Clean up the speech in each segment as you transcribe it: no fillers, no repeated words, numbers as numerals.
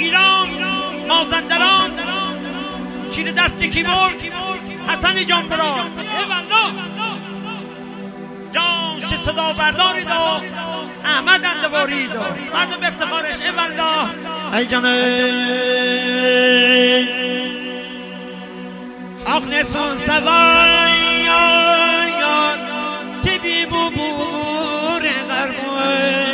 ایران مازندران شیر دستی کی مرد حسن جان فرار جان ش صدا برداری دا احمد اندواری دا مردم به افتخارش ایوالله ای جان آخ نسون سوای تبی ببور غرموی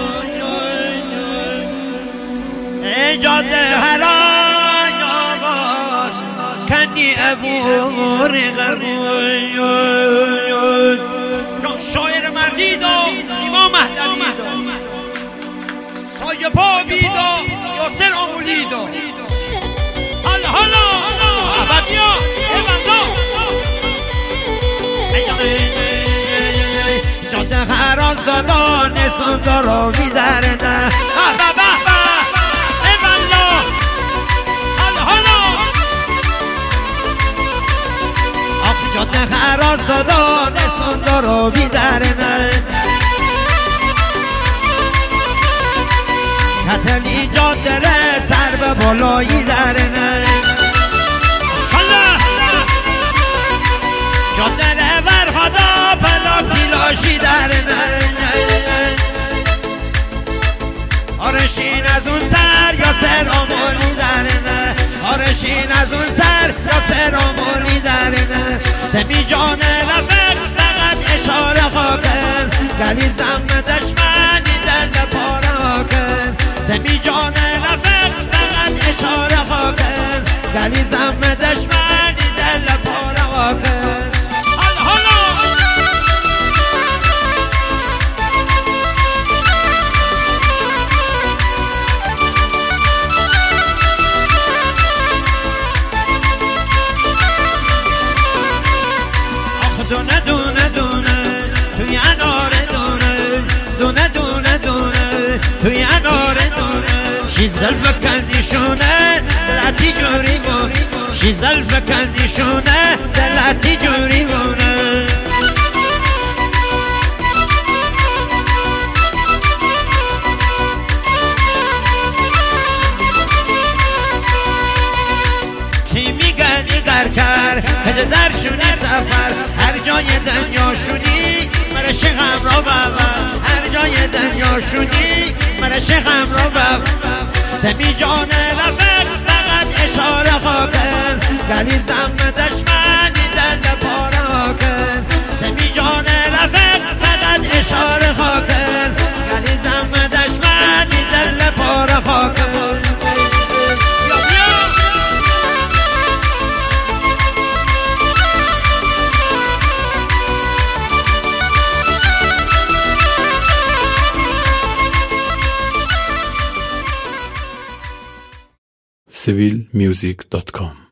ای جاده هرای آواز کنی ابور غرموی شاعر مردی دا امام مهدوی دا سایه پا بیدا یاسر آمولی دا حالا عبدیا جاده خراز دادا نسون دارا بیدرده جاده خراز دادا نسون دارا بیدرده کتلی جاده ره سر به بالایی درنه جاده ره ورخدا پلا پیلاشی درنه آرشین از اون سر یا سر آمولی درنه آرشین از اون سر یا سر آمولی درنه دمی جان رفت فقط اشاره خاکن گلی زم دشمنی دل پارا کن دمی جان رفت فقط اشاره خاکن گلی زم دشمنی دل پارا کن دونه دونه دونه توی اناره دونه دونه دونه توی اناره دونه شیزل کندیشونه دلتی جوری مونه شیزل کندیشونه دلتی جوری مونه کی میگه نگر کرد هده درشونی سفر هر جای دنیا شونی مرا شغم را ببر هر جای دنیا شونی مرا شغم را ببر دمی جان رفت فقط اشاره خاکن گلی زم دشمنی دل پارا کن دمی جان رفت فقط اشاره خاکن گلی زم دشمنی دل پارا خاکن civilmusic.com